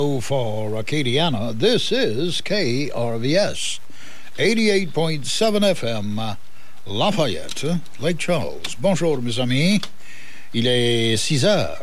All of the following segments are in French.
For Acadiana, this is KRVS, 88.7 FM, Lafayette, Lake Charles. Bonjour, mes amis. Il est 6 heures.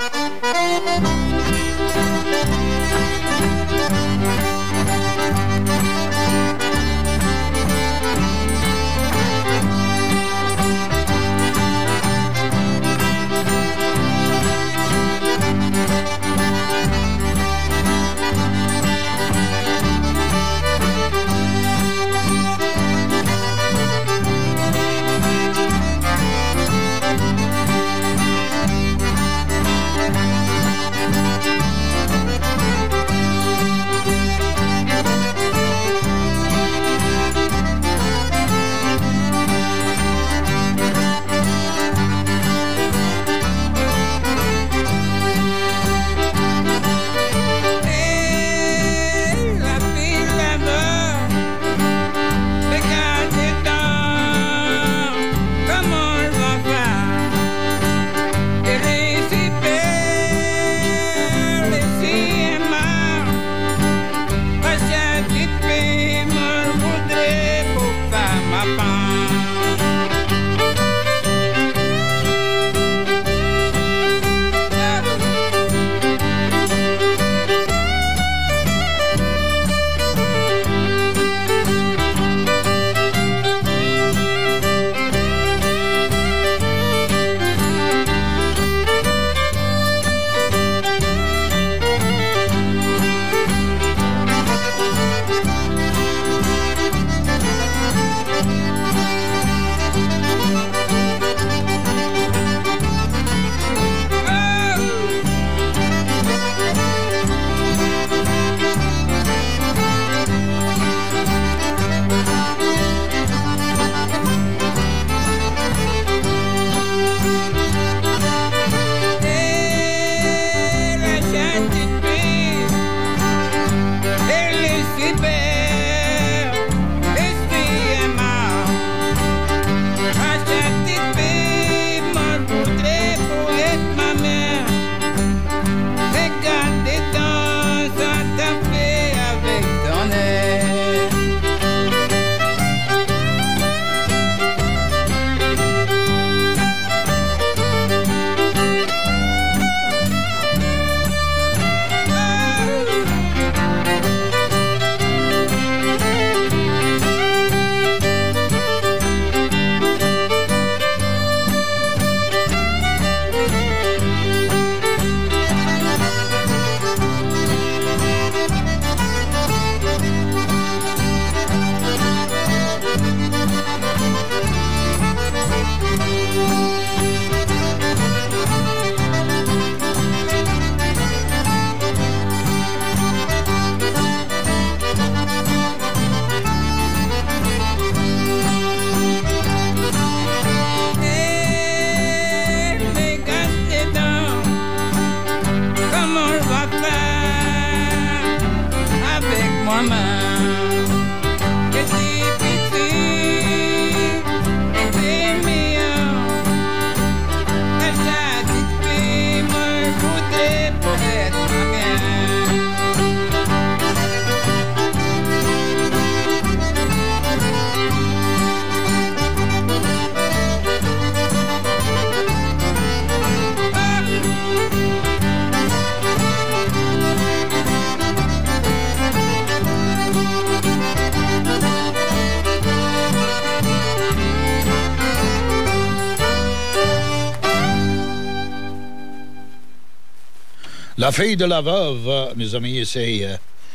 La fille de la veuve, mes amis, c'est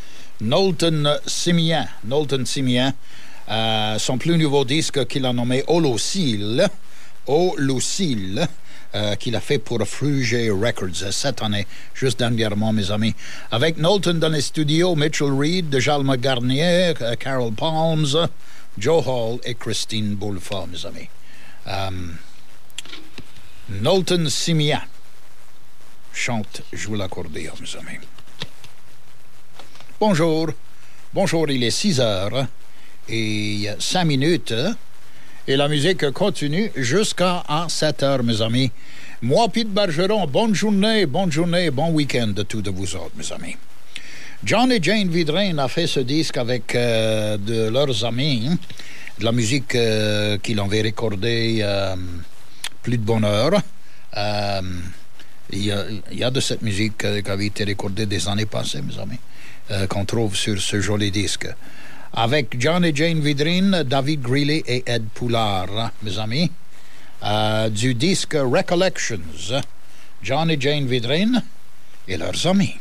Knowlton Simian. Knowlton Simian, son plus nouveau disque qu'il a nommé Holocile, qu'il a fait pour Fruge Records cette année, juste dernièrement, mes amis. Avec Knowlton dans les studios, Mitchell Reed, Jalma Garnier, Carol Palms, Joe Hall et Christine Boulefort, mes amis. Knowlton Simian chante, joue l'accordéon, mes amis. Bonjour, il est 6 heures et 5 minutes et la musique continue jusqu'à 7 heures, mes amis. Moi, Pete Bergeron, bonne journée, bon week-end de tous de vous autres, mes amis. John et Jane Vidrin a fait ce disque avec de leurs amis, de la musique qu'ils avaient recordée plus de bonne heure. Il y a de cette musique qui avait été recordée des années passées, mes amis, qu'on trouve sur ce joli disque. Avec John et Jane Vidrin, David Greeley et Ed Poulard, mes amis, du disque Recollections, John et Jane Vidrin et leurs amis.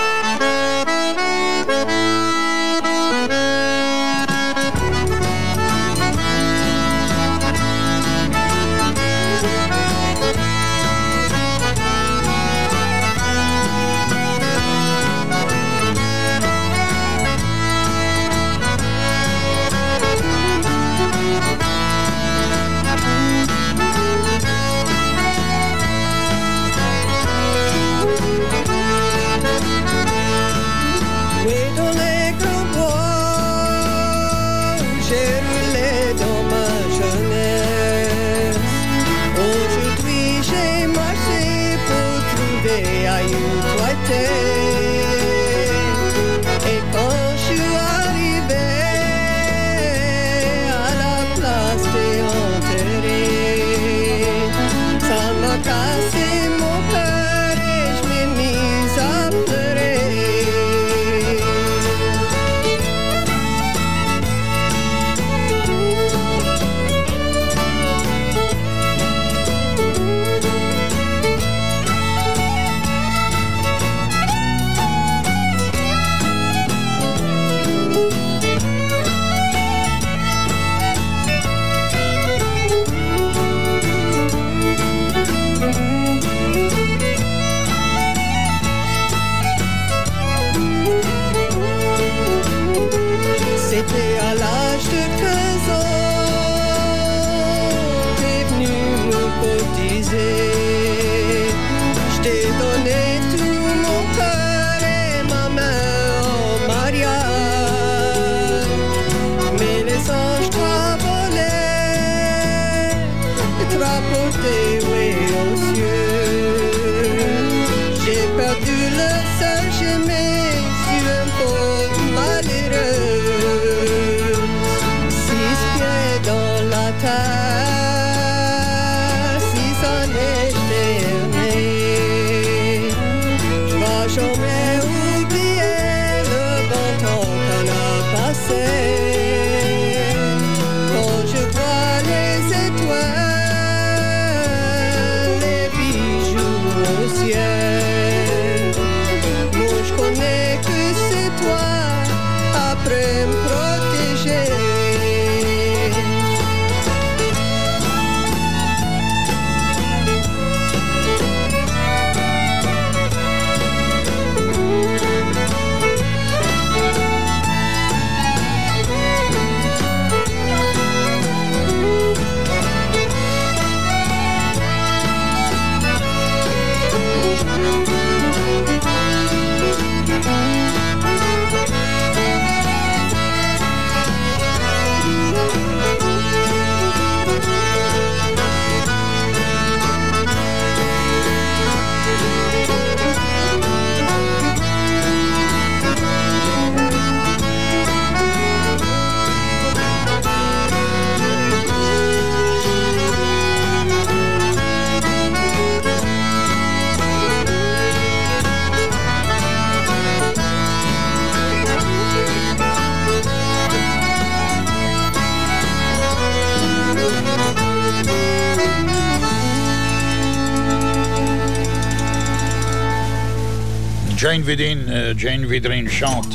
Jane Vidrin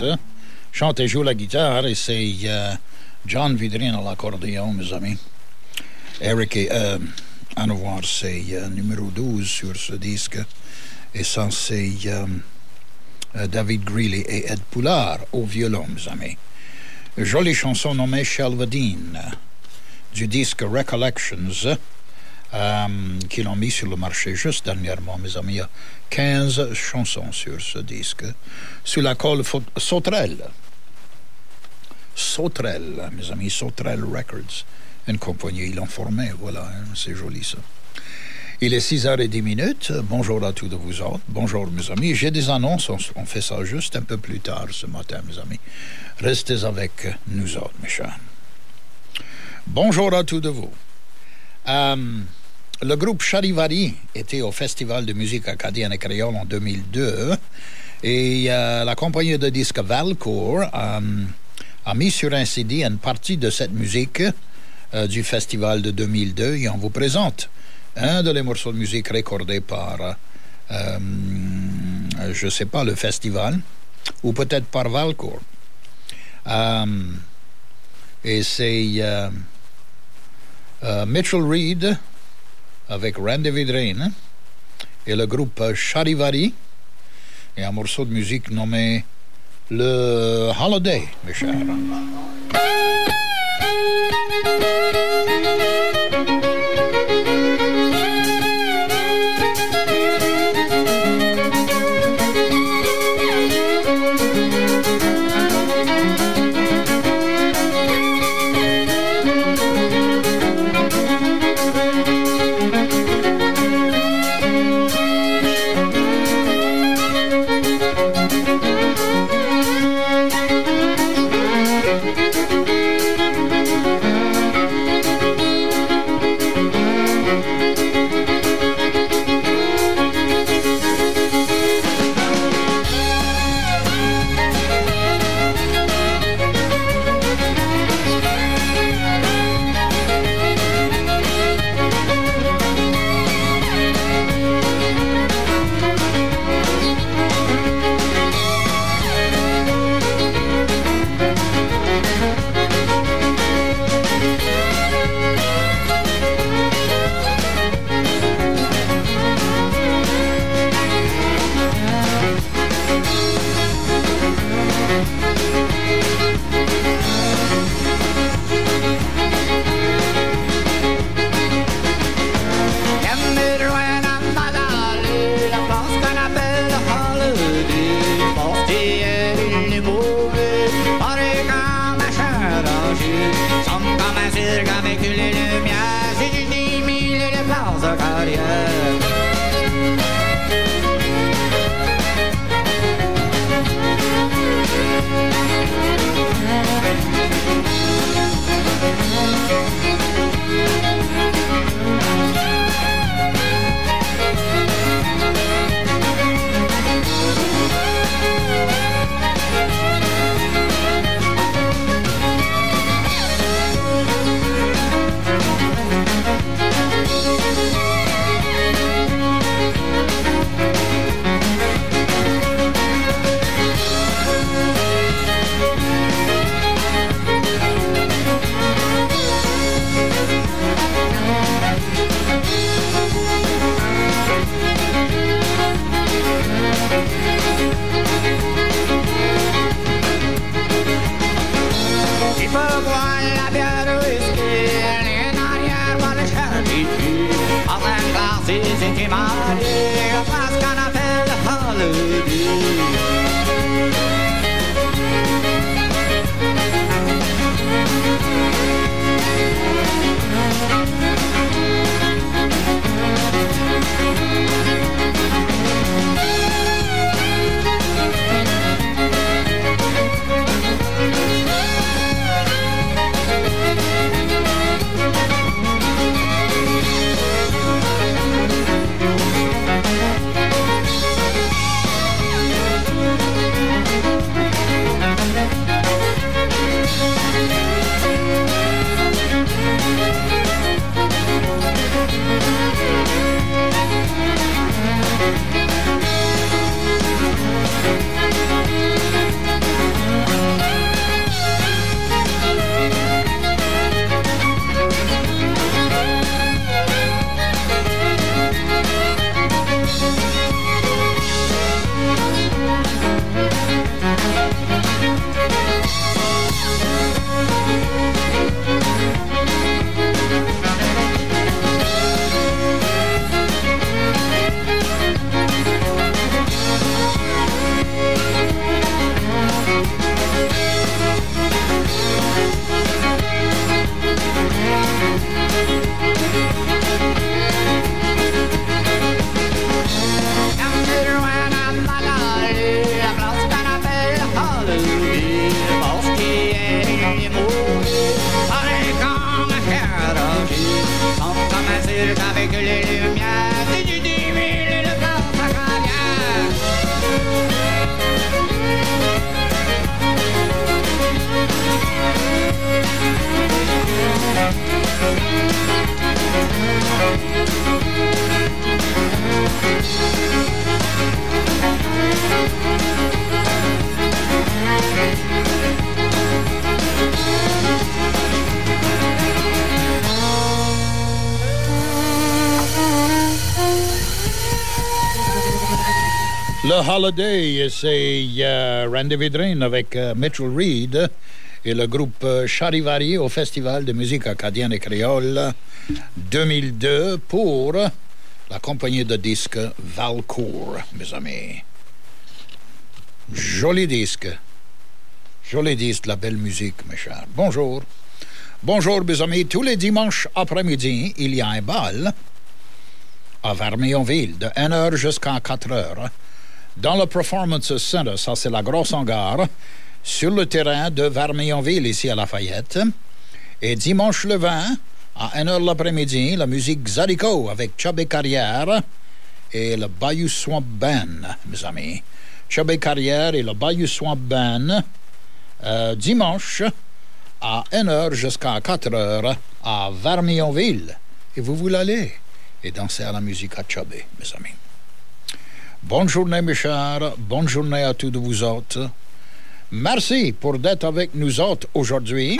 chante et joue la guitare, et c'est John Vidrin à l'accordéon, mes amis. Eric est à nous voir, c'est numéro 12 sur ce disque, et ça c'est David Greeley et Ed Poulard au violon, mes amis. Jolie chanson nommée Shelvedine du disque Recollections, qu'ils ont mis sur le marché juste dernièrement, mes amis. Il y a 15 chansons sur ce disque, sous la colle Sauterelle. Sauterelle, mes amis, Sauterelle Records, une compagnie, ils l'ont formé, voilà, c'est joli ça. Il est 6h10. Bonjour à tous de vous autres. Bonjour, mes amis. J'ai des annonces. On fait ça juste un peu plus tard ce matin, mes amis. Restez avec nous autres, mes chers. Bonjour à tous de vous. Le groupe Charivari était au Festival de musique acadienne et créole en 2002 et la compagnie de disques Valcourt a mis sur un CD une partie de cette musique du festival de 2002 et on vous présente un de les morceaux de musique recordés par, je ne sais pas, le festival ou peut-être par Valcourt. Et c'est Mitchell Reed avec Randy Vidrine et le groupe Charivari et un morceau de musique nommé le Holiday, mes chers. The Holiday, c'est Randy Vidrine avec Mitchell Reed et le groupe Charivari au Festival de musique acadienne et créole 2002 pour la compagnie de disques Valcourt, mes amis. Joli disque, la belle musique, mes chers. Bonjour. Bonjour, mes amis. Tous les dimanches après-midi, il y a un bal à Vermillonville de 1h jusqu'à 4h. Dans le Performance Center, ça c'est la grosse hangar, sur le terrain de Vermillonville, ici à Lafayette. Et dimanche le 20, à 1h l'après-midi, la musique Zydeco avec Chubby Carrière et le Bayou Swamp Band, mes amis. Chubby Carrière et le Bayou Swamp Band, dimanche, à 1h jusqu'à 4h, à Vermillonville. Et vous voulez aller et danser à la musique à Chubby, mes amis. Bonne journée, mes chers. Bonne journée à tous de vous autres. Merci pour d'être avec nous autres aujourd'hui.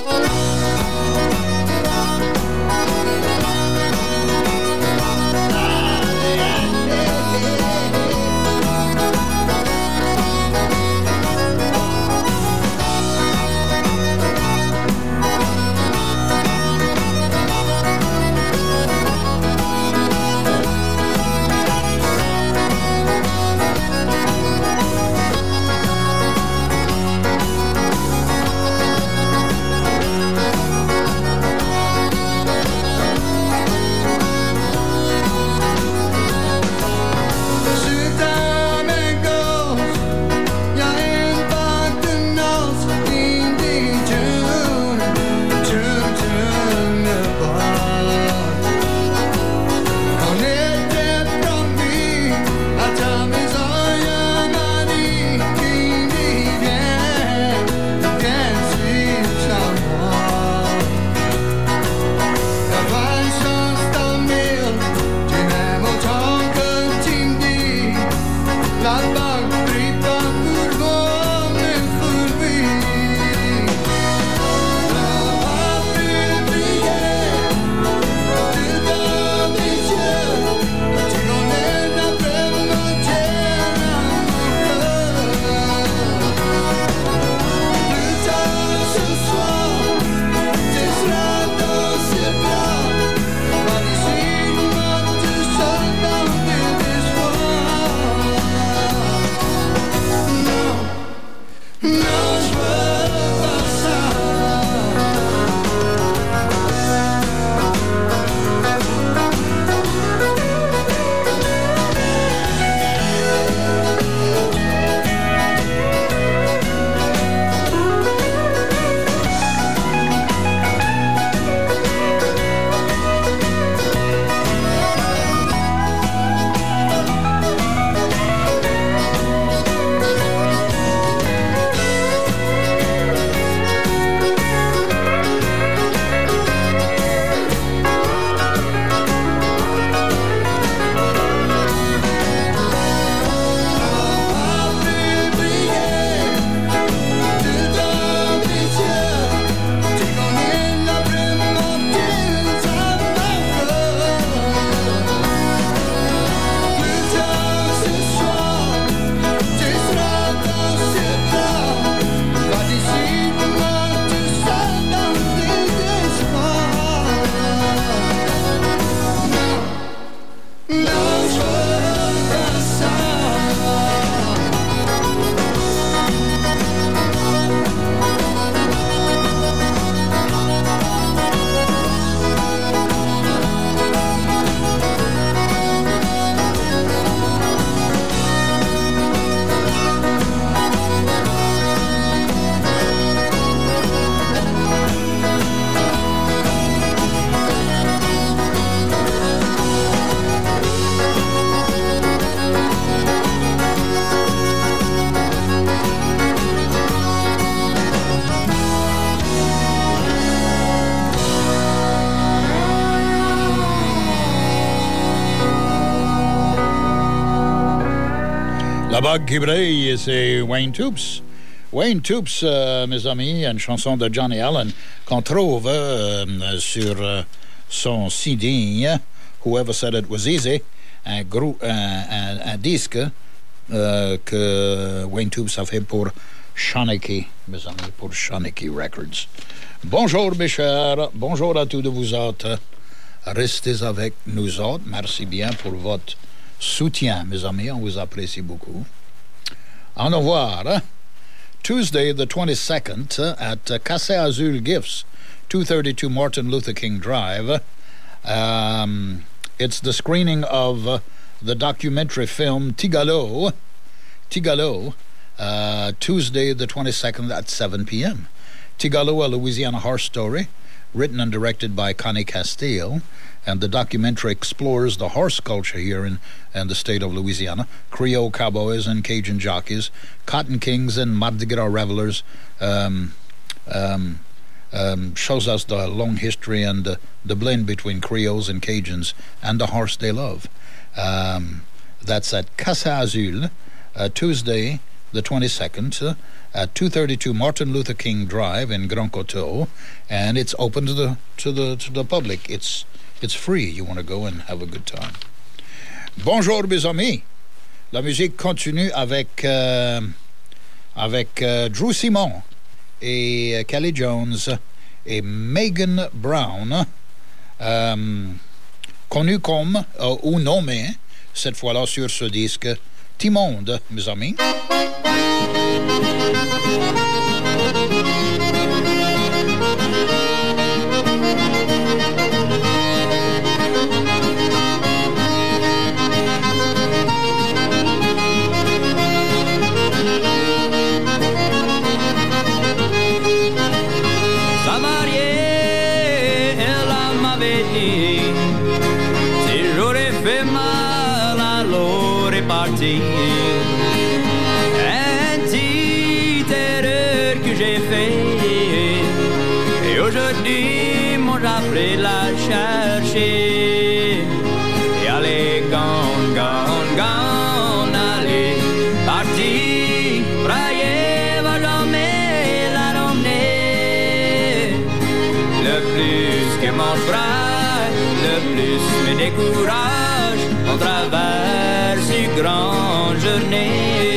La bague qui brille, c'est Wayne Toups. Wayne Toups, mes amis, une chanson de Johnny Allen qu'on trouve sur son CD, Whoever Said It Was Easy, un disque que Wayne Toops a fait pour Shawnee, mes amis, pour Shawnee Records. Bonjour, mes chers. Bonjour à tous de vous autres. Restez avec nous autres. Merci bien pour votre soutien, mes amis. On vous apprécie beaucoup. Au revoir. Tuesday, the 22nd, at Casa Azul Gifts, 232 Martin Luther King Drive. It's the screening of the documentary film Tigalo, Tuesday, the 22nd, at 7 p.m. Tigalo, a Louisiana horse story, written and directed by Connie Castile, and the documentary explores the horse culture here in the state of Louisiana. Creole cowboys and Cajun jockeys, Cotton Kings and Mardi Gras revelers, shows us the long history and the blend between Creoles and Cajuns and the horse they love. That's at Casa Azul, Tuesday, the 22nd, at 232 Martin Luther King Drive in Grand Coteau, and it's open to the public. It's free. You want to go and have a good time. Bonjour, mes amis. La musique continue avec Drew Simon et Kelly Jones et Megan Brown, connu comme ou nommé cette fois-là sur ce disque Timonde, mes amis. Petite erreur que j'ai fait, et aujourd'hui mon j'appris la chercher. Et allez, gone, allez, parti, brailler, va jamais la ramener. Le plus que mon bras, le plus me décourage, on traverse une grande journée.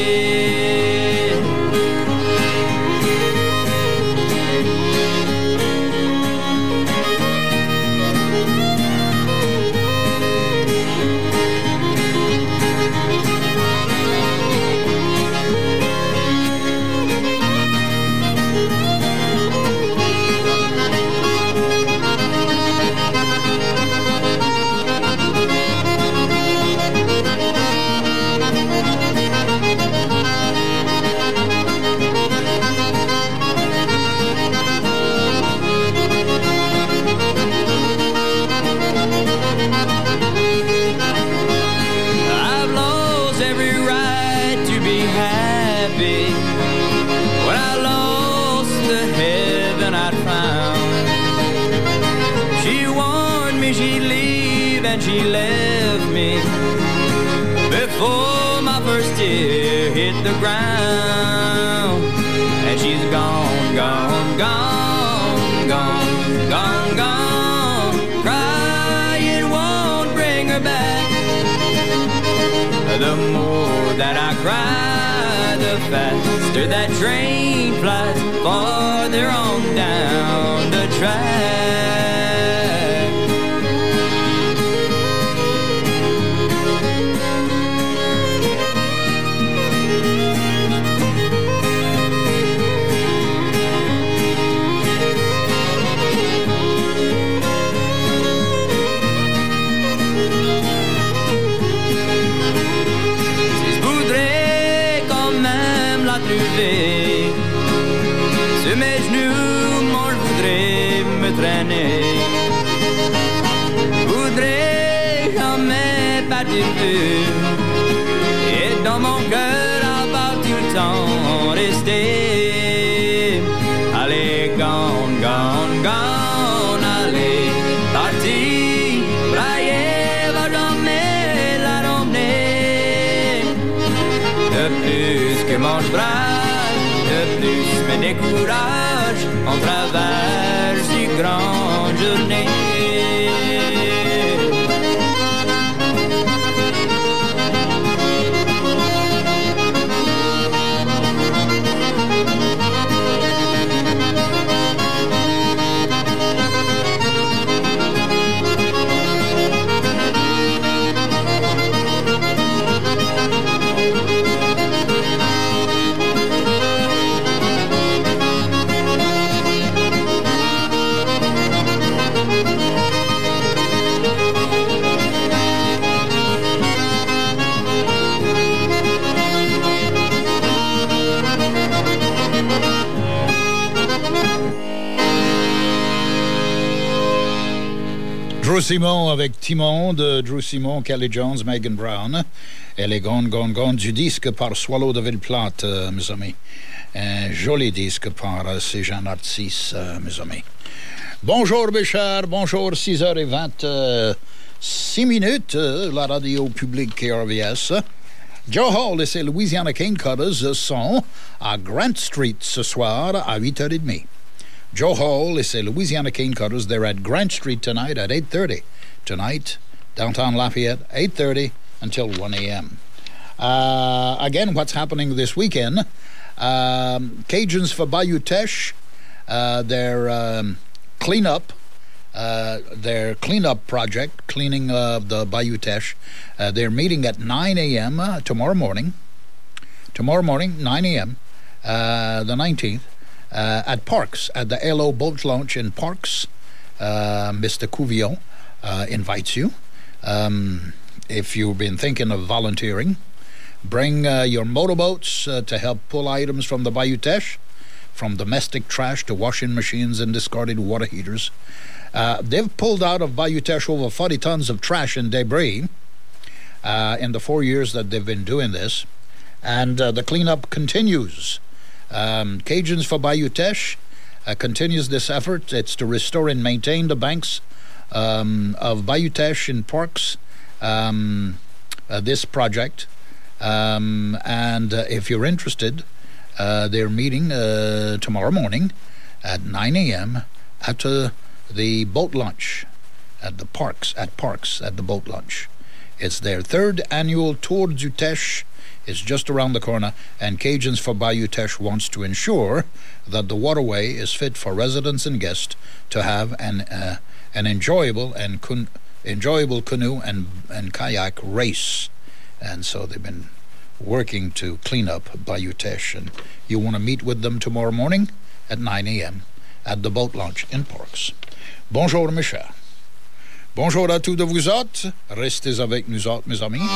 She left me before my first tear hit the ground. And she's gone, crying won't bring her back. The more that I cry, the faster that train flies farther on down the track. Sur mes genoux, moi je voudrais me traîner. Voudrais jamais partir plus. Et dans mon cœur, à part tout le temps rester. Allez, gone, allez, parti, brailler, va jamais la ramener. De plus que mon bras, de plus me décourage, on traverse une grande journée. Drew Simon avec Timon de Drew Simon, Kelly Jones, Megan Brown. Et les Gone, Gone, Gone du disque par Swallow de Villeplante, mes amis. Un joli disque par ces gens artistes, mes amis. Bonjour, mes chers. Bonjour, 6h26 minutes, la radio publique KRVS. Joe Hall et ses Louisiana Cane Cutters sont à Grant Street ce soir à 8h30. Joe Hall et ses Louisiana Cane Cutters, they're at Grant Street tonight at 8:30. Tonight, downtown Lafayette, 8:30 until 1 a.m. Again, what's happening this weekend? Cajuns for Bayou Teche, their cleanup project, cleaning the Bayou Teche. They're meeting at 9 a.m. Tomorrow morning, 9 a.m., the 19th. At Parks, at the LO Boat Launch in Parks. Mr. Cuvio invites you. If you've been thinking of volunteering, bring your motorboats to help pull items from the Bayou Teche, from domestic trash to washing machines and discarded water heaters. They've pulled out of Bayou Teche over 40 tons of trash and debris in the 4 years that they've been doing this. And the cleanup continues. Cajuns for Bayou Teche continues this effort. It's to restore and maintain the banks of Bayou Teche in Parks, this project. And if you're interested, they're meeting tomorrow morning at 9 a.m. at the boat launch at the Parks, at the boat launch. It's their third annual Tour du Teche. It's just around the corner, and Cajuns for Bayou Teche wants to ensure that the waterway is fit for residents and guests to have an enjoyable canoe and kayak race. And so they've been working to clean up Bayou Teche, and you want to meet with them tomorrow morning at 9 a.m. at the boat launch in Parks. Bonjour, mes chers. Bonjour à tous de vous autres. Restez avec nous autres, mes amis.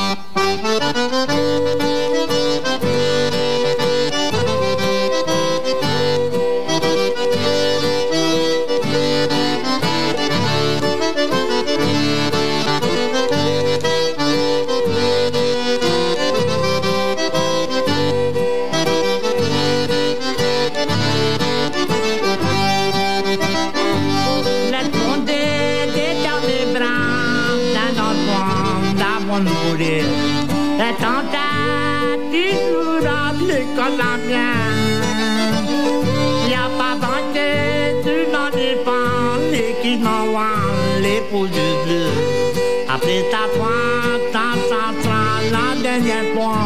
Après ta la dernière fois.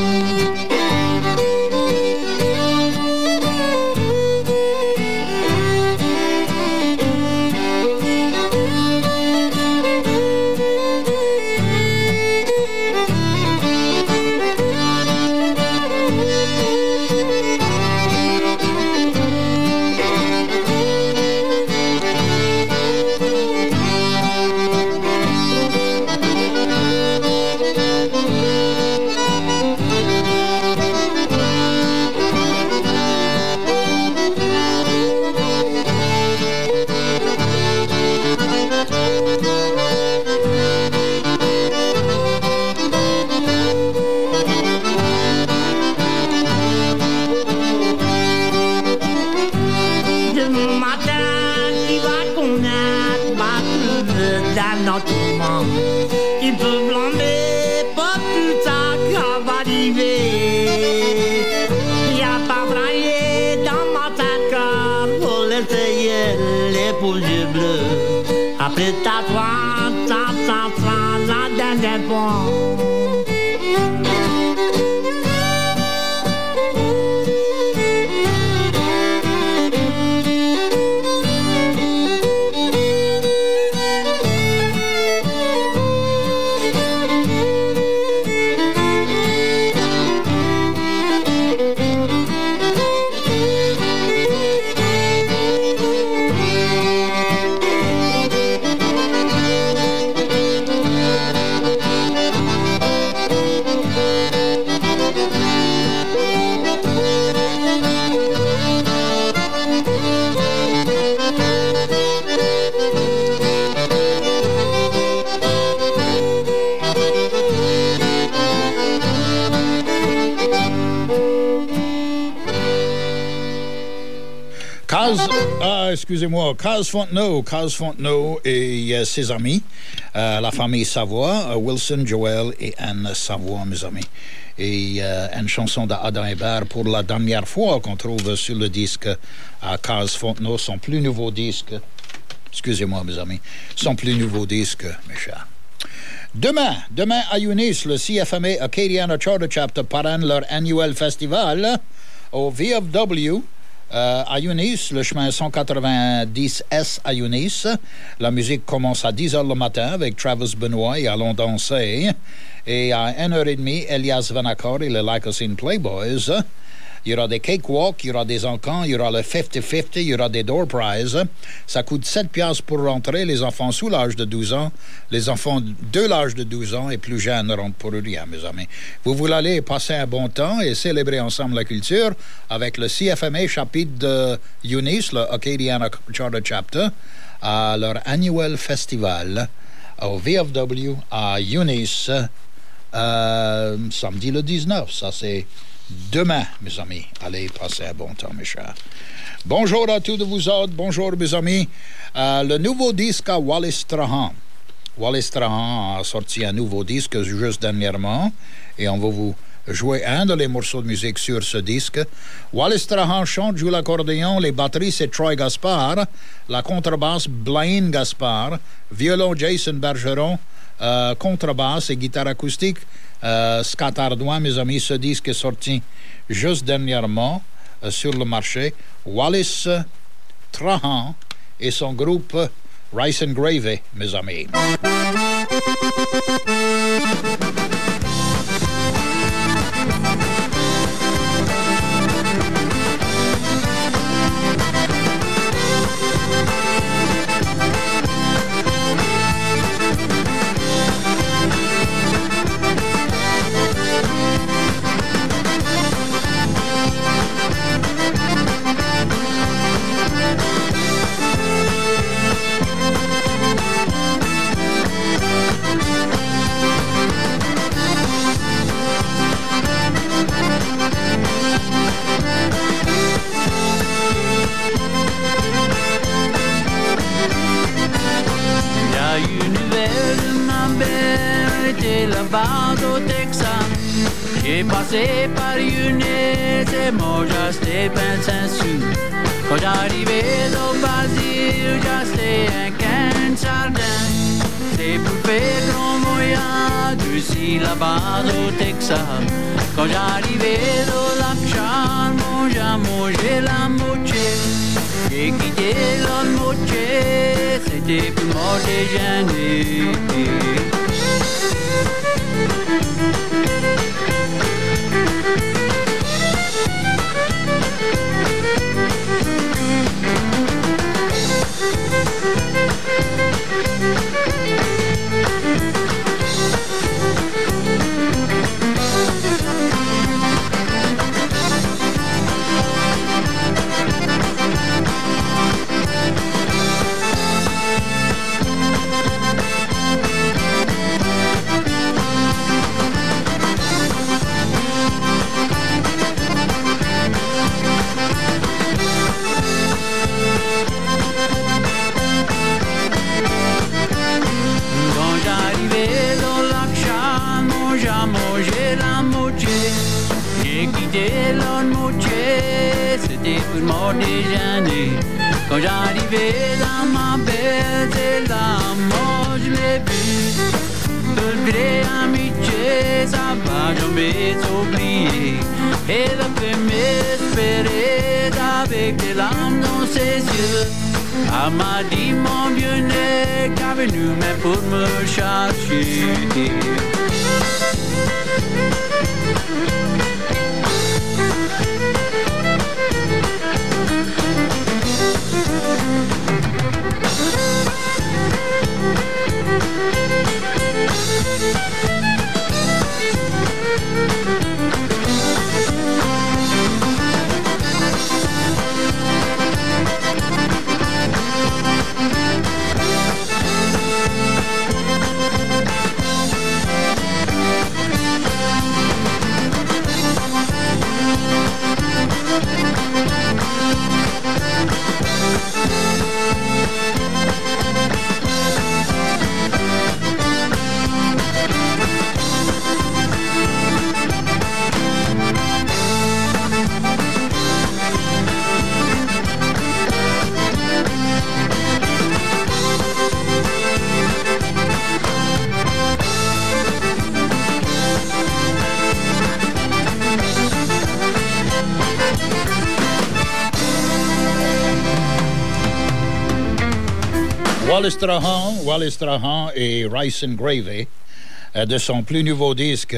Après ta la dernière fois. Excusez-moi, Caz Fontenot et ses amis, la famille Savoie, Wilson, Joël et Anne Savoie, mes amis. Et une chanson d'Adam Hébert pour la dernière fois qu'on trouve sur le disque à Caz Fontenot, son plus nouveau disque. Excusez-moi, mes amis, son plus nouveau disque, mes chers. Demain à Eunice, le CFMA Acadiana Charter Chapter parraine leur annuel festival au VFW. À Eunice, le chemin 190S à Eunice. La musique commence à 10h le matin avec Travis Benoit et Allons danser. Et à 1h30, Elias Vanacor et les Lycosine Playboys. Il y aura des cakewalks, il y aura des encans, il y aura le 50-50, il y aura des door prizes. Ça coûte 7 piastres pour rentrer. Les enfants sous l'âge de 12 ans, les enfants de l'âge de 12 ans et plus jeunes ne rentrent pour rien, mes amis. Vous voulez aller passer un bon temps et célébrer ensemble la culture avec le CFMA chapitre de Eunice, le Acadiana Charter Chapter, à leur annuel festival au VFW à Eunice, samedi le 19. Ça, c'est demain, mes amis. Allez passer un bon temps, mes chers. Bonjour à tous de vous autres. Bonjour, mes amis. Le nouveau disque à Wallace Strahan. Wallace Strahan a sorti un nouveau disque juste dernièrement et on va vous jouer un de les morceaux de musique sur ce disque. Wallace Strahan chante, joue l'accordéon, les batteries c'est Troy Gaspard, la contrebasse Blaine Gaspard, violon Jason Bergeron, contrebasse et guitare acoustique Scott Ardouin, mes amis. Ce disque est sorti juste dernièrement sur le marché. Wallace Strahan et son groupe Rice and Gravy, mes amis. Au Texas, j'ai passé par Eunice et moi j'achetais 25 sous. Quand j'arrivais au Basile, j'achetais un can de sardin. C'est pour faire grand voyage aussi là-bas au Texas. Quand j'arrivais au lac Charmont, j'ai mangé la moitié. J'ai quitté la moitié, c'était pour mon déjeuner. C'était pour mon déjeuner. Quand j'arrivais dans ma belle, c'est là, moi je l'ai vu. De vraie amitié, ça va jamais s'oublier. Elle a fait m'espérer avec des larmes dans ses yeux. Elle m'a dit mon bien-être qu'elle est venue même pour me chercher. Wallace Strahan et Rice and Gravy de son plus nouveau disque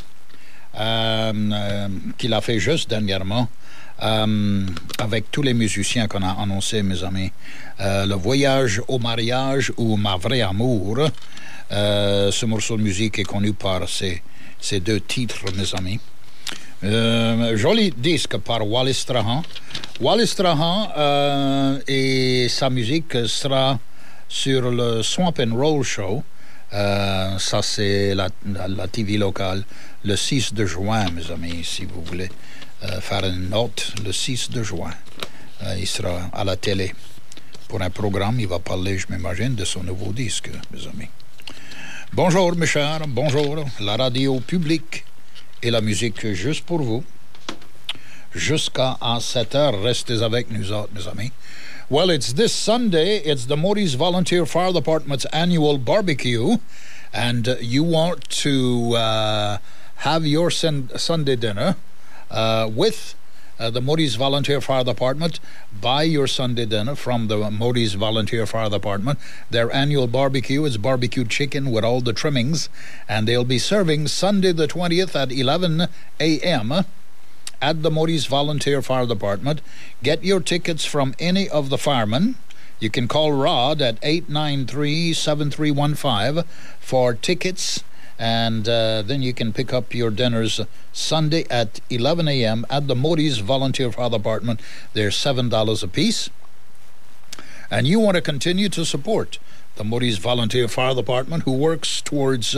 qu'il a fait juste dernièrement avec tous les musiciens qu'on a annoncés, mes amis. Le voyage au mariage ou Ma vraie amour. Ce morceau de musique est connu par ces deux titres, mes amis. Joli disque par Wallace Strahan. Wallace Strahan et sa musique sera sur le Swamp and Roll Show. Ça, c'est la TV locale, le 6 de juin, mes amis, si vous voulez faire une note, le 6 de juin. Il sera à la télé pour un programme. Il va parler, je m'imagine, de son nouveau disque, mes amis. Bonjour, mes chers, bonjour. La radio publique et la musique juste pour vous. Jusqu'à 7 heures, restez avec nous autres, mes amis. Well, it's this Sunday. It's the Maurice Volunteer Fire Department's annual barbecue. And you want to have your Sunday dinner with the Maurice Volunteer Fire Department. Buy your Sunday dinner from the Maurice Volunteer Fire Department. Their annual barbecue is barbecue chicken with all the trimmings. And they'll be serving Sunday the 20th at 11 a.m., at the Maurice Volunteer Fire Department. Get your tickets from any of the firemen. You can call Rod at 893-7315 for tickets, and then you can pick up your dinners Sunday at 11 a.m. at the Maurice Volunteer Fire Department. They're $7 a piece. And you want to continue to support the Maurice Volunteer Fire Department, who works towards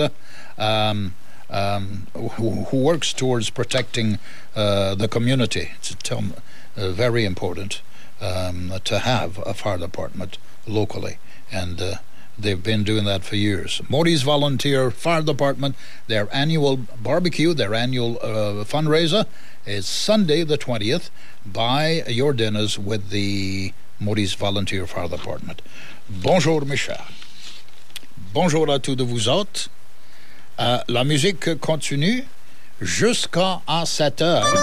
protecting the community. It's very important to have a fire department locally, and they've been doing that for years. Maurice Volunteer Fire Department, their annual barbecue, their annual fundraiser is Sunday the 20th. Buy your dinners with the Maurice Volunteer Fire Department. Bonjour, mes chers. Bonjour à tous de vous autres. La musique continue jusqu'à 7 heures.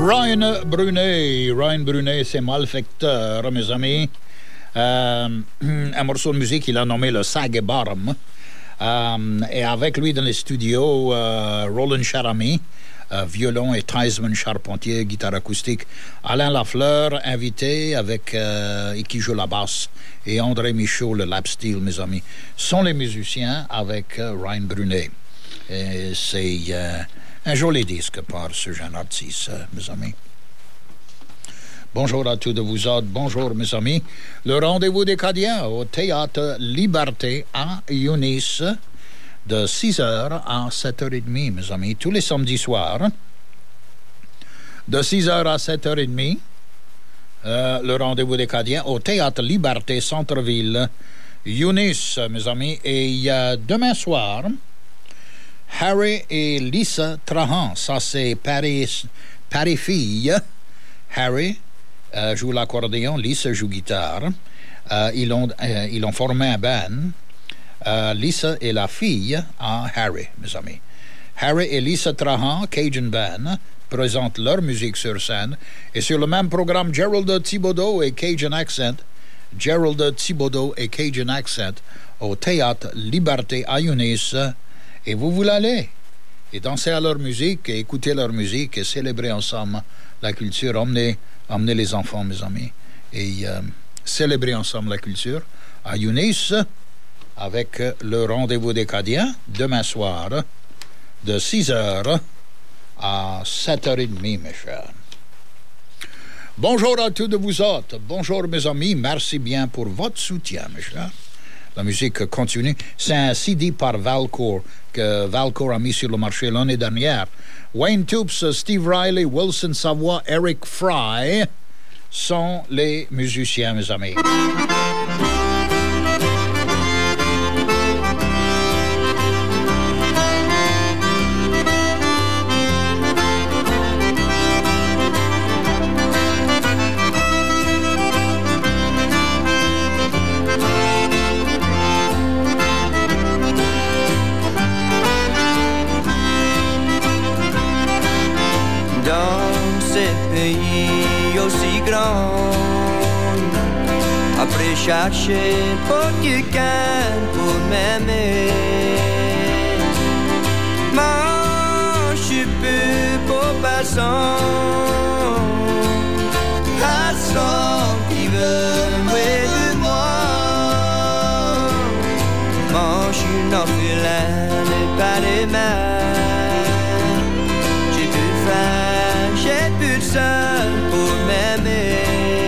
Ryan Brunet, c'est Malfecteur, mes amis. Un morceau de musique qu'il a nommé le Sag Bottom. Et avec lui dans les studios, Roland Charamy, violon, et Theismann Charpentier, guitare acoustique. Alain Lafleur, invité, et qui joue la basse. Et André Michaud, le lap steel, mes amis. Sont les musiciens avec Ryan Brunet. Et c'est un joli disque par ce jeune artiste, mes amis. Bonjour à tous de vous autres. Bonjour, mes amis. Le rendez-vous des Cadiens au Théâtre Liberté à Yunis de 6h à 7h30, mes amis. Tous les samedis soirs, de 6h à 7h30, le rendez-vous des Cadiens au Théâtre Liberté, Centre-Ville, Yunis, mes amis. Et demain soir, Harry et Lisa Trahan, ça c'est Paris-Fille. Harry joue l'accordéon, Lisa joue guitare. Ils ont formé un band. Lisa est la fille à Harry, mes amis. Harry et Lisa Trahan, Cajun Band, présentent leur musique sur scène. Et sur le même programme, Gerald Thibodeau et Cajun Accent. Gerald Thibodeau et Cajun Accent au Théâtre Liberté à Yunis. Et vous voulez aller et danser à leur musique, et écouter leur musique, et célébrer ensemble la culture, emmener les enfants, mes amis, et célébrer ensemble la culture à Yunis avec le rendez-vous des Cadiens demain soir de 6h à 7h30, mes chers. Bonjour à tous de vous autres. Bonjour, mes amis. Merci bien pour votre soutien, mes chers. La musique continue. C'est un CD par Valcourt que Valcourt a mis sur le marché l'année dernière. Wayne Toups, Steve Riley, Wilson Savoie, Eric Fry sont les musiciens, mes amis. Après chercher pour quelqu'un pour m'aimer, moi je suis plus pour personne, personne qui veut me de moi. Moi je suis un orphelin et pas des mains. J'ai plus de frères, j'ai plus de sœurs pour m'aimer.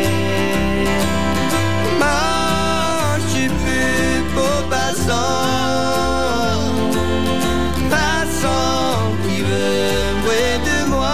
Personne qui veut jouer de moi.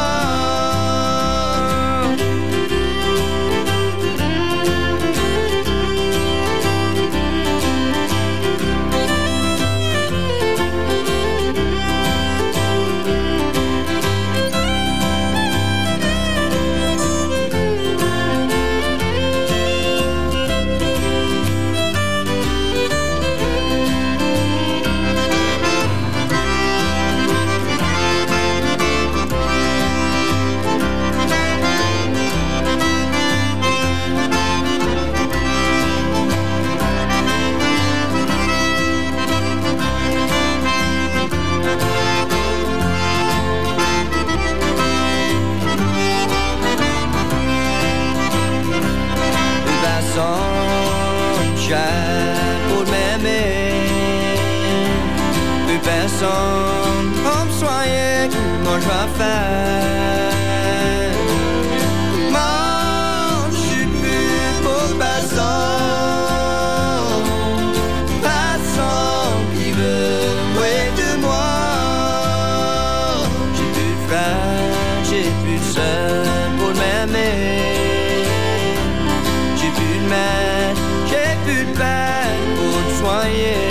Personne comme soigner moi je vais faire. Moi je suis plus pour personne, personne qui veut jouer de moi. J'ai plus de frères, j'ai plus de sœurs pour m'aimer. J'ai plus de mère, j'ai plus de père pour te soigner.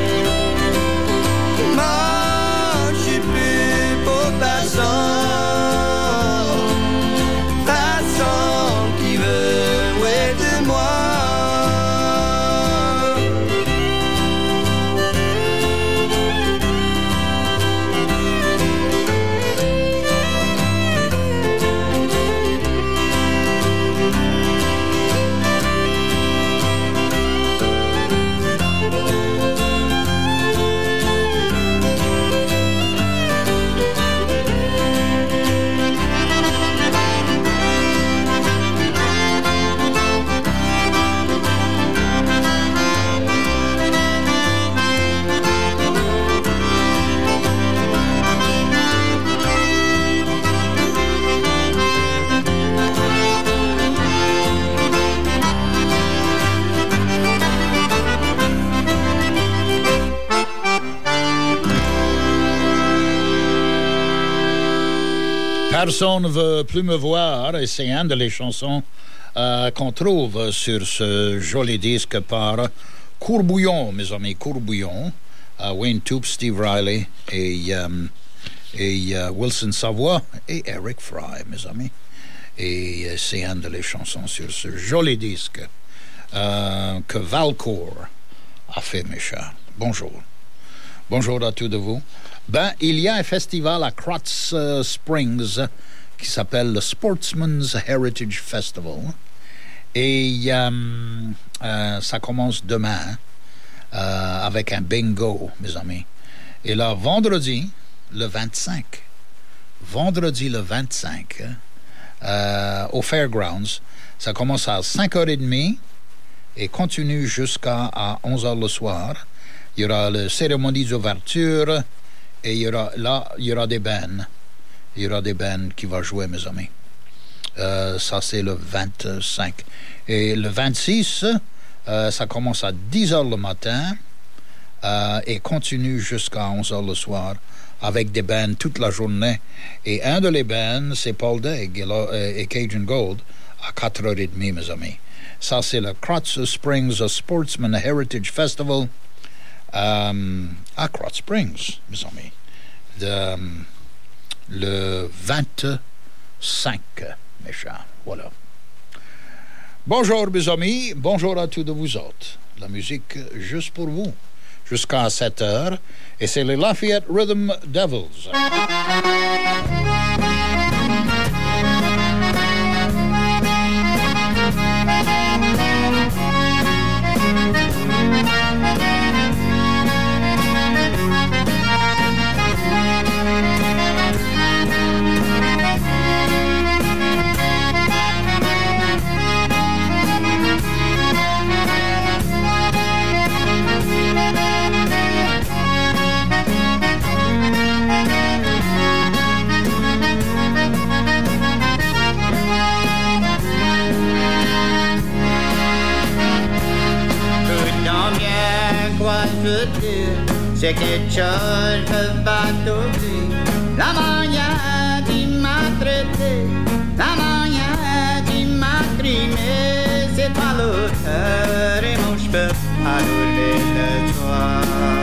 Moi, je suis plus pour personne. Personne ne veut plus me voir et c'est une des chansons qu'on trouve sur ce joli disque par Courbouillon, mes amis, Courbouillon, Wayne Toup, Steve Riley et Wilson Savoie et Eric Fry, mes amis. Et c'est une des chansons sur ce joli disque que Valcourt a fait, mes chers. Bonjour. Bonjour à tous de vous. Ben, il y a un festival à Krotz Springs qui s'appelle le Sportsman's Heritage Festival. Et ça commence demain avec un bingo, mes amis. Et là, vendredi, le 25, au Fairgrounds, ça commence à 5h30 et continue jusqu'à 11h le soir. Il y aura la cérémonie d'ouverture et il y aura des bands. Il y aura des bands qui vont jouer, mes amis. Ça, c'est le 25. Et le 26, ça commence à 10h le matin et continue jusqu'à 11h le soir avec des bands toute la journée. Et un de les bands, c'est Paul Degg et Cajun Gold à 4h30, mes amis. Ça, c'est le Krotz Springs Sportsman Heritage Festival à Krotz Springs, mes amis. Le 25, mes chers. Voilà. Bonjour, mes amis. Bonjour à tous de vous autres. La musique juste pour vous. Jusqu'à 7h. Et c'est les Lafayette Rhythm Devils. C'est quelque chose que va t'ouvrir. La manière qui m'a traité, la manière qui m'a trimé, c'est pas l'auteur et moi je peux pas rouler le toit.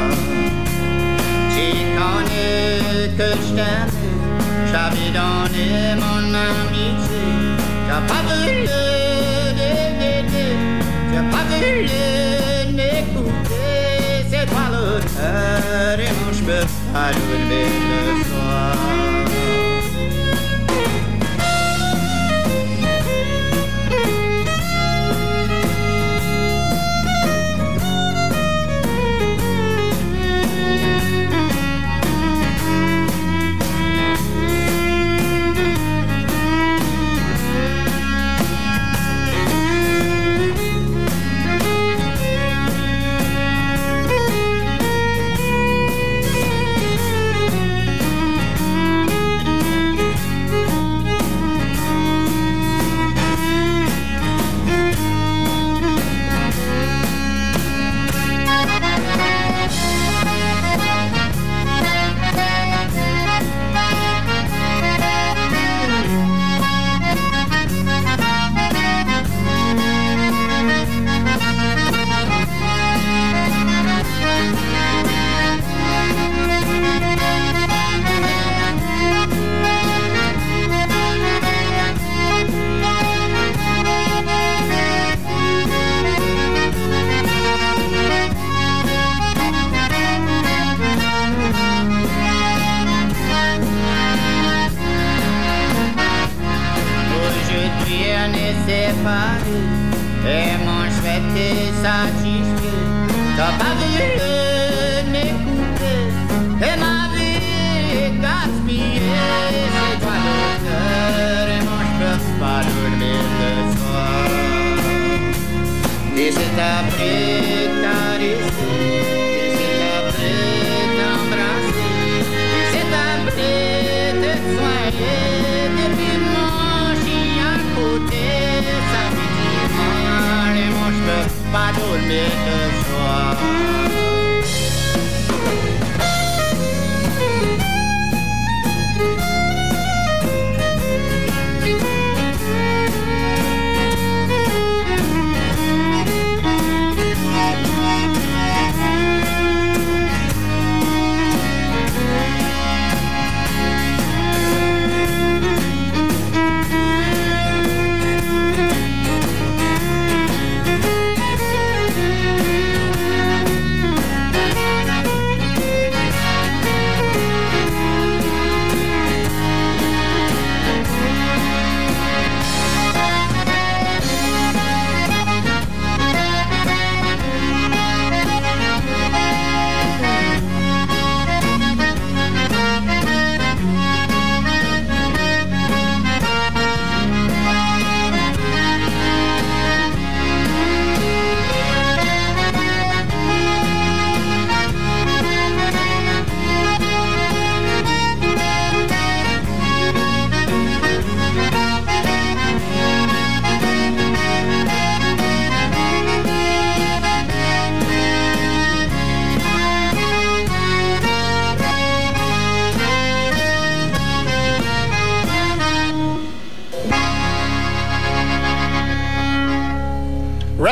Tu connais que je t'aime, j'avais donné mon amitié, j'ai pas voulu t'aider, j'ai pas voulu m'écouter, c'est pas l'auteur et moi je peux pas rouler le soir.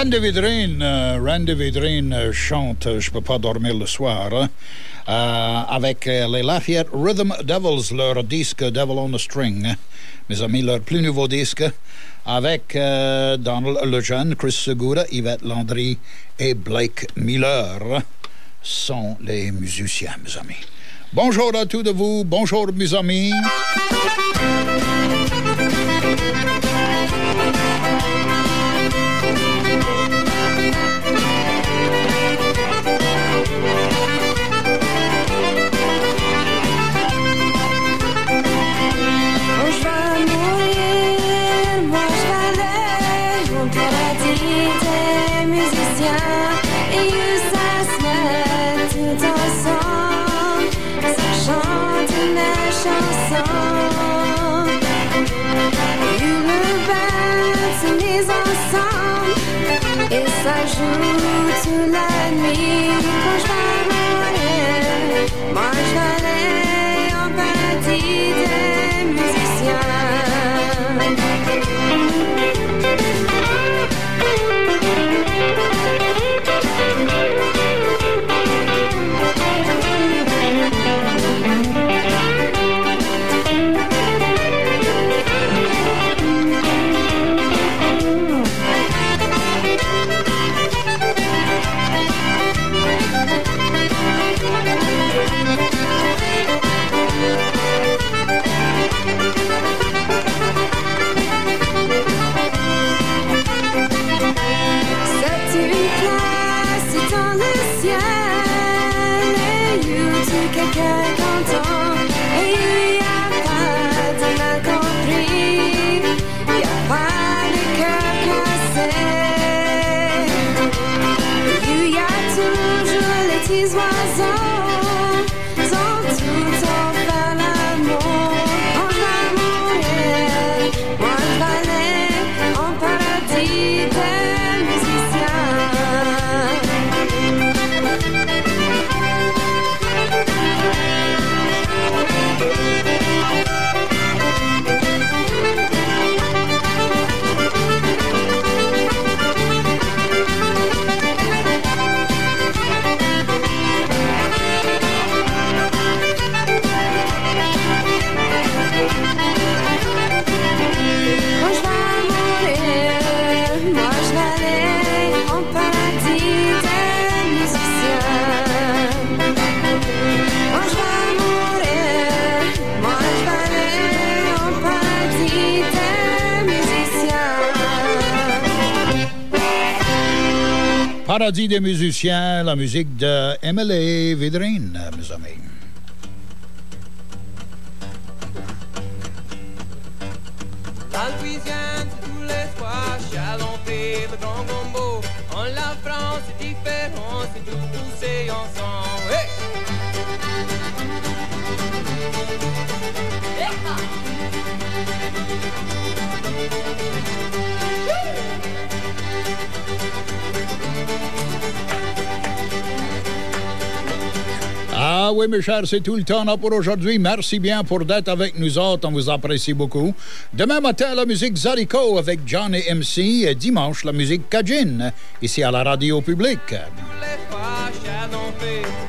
Randy Vidrine chante « Je peux pas dormir le soir » avec les Lafayette Rhythm Devils, leur disque Devil on a String. Mes amis, leur plus nouveau disque avec Donald Lejeune, Chris Segura, Yvette Landry et Blake Miller sont les musiciens, mes amis. Bonjour à tous de vous, bonjour mes amis. Ça joue toute la nuit quand je vais mourir. Moi je vais aller en paradis des musiciens. Paradis des musiciens, la musique de Emily Vidrine, mes amis. La Louisiane, c'est tous les soirs, chalenté, le grand gombo. En la France, c'est différent, c'est tout poussé ensemble. Hey! Ah oui, mes chers, c'est tout le temps là pour aujourd'hui. Merci bien pour d'être avec nous autres. On vous apprécie beaucoup. Demain matin, la musique Zarico avec John et MC. Et dimanche, la musique Cajun, ici à la radio publique. Tous les fois, chalenté.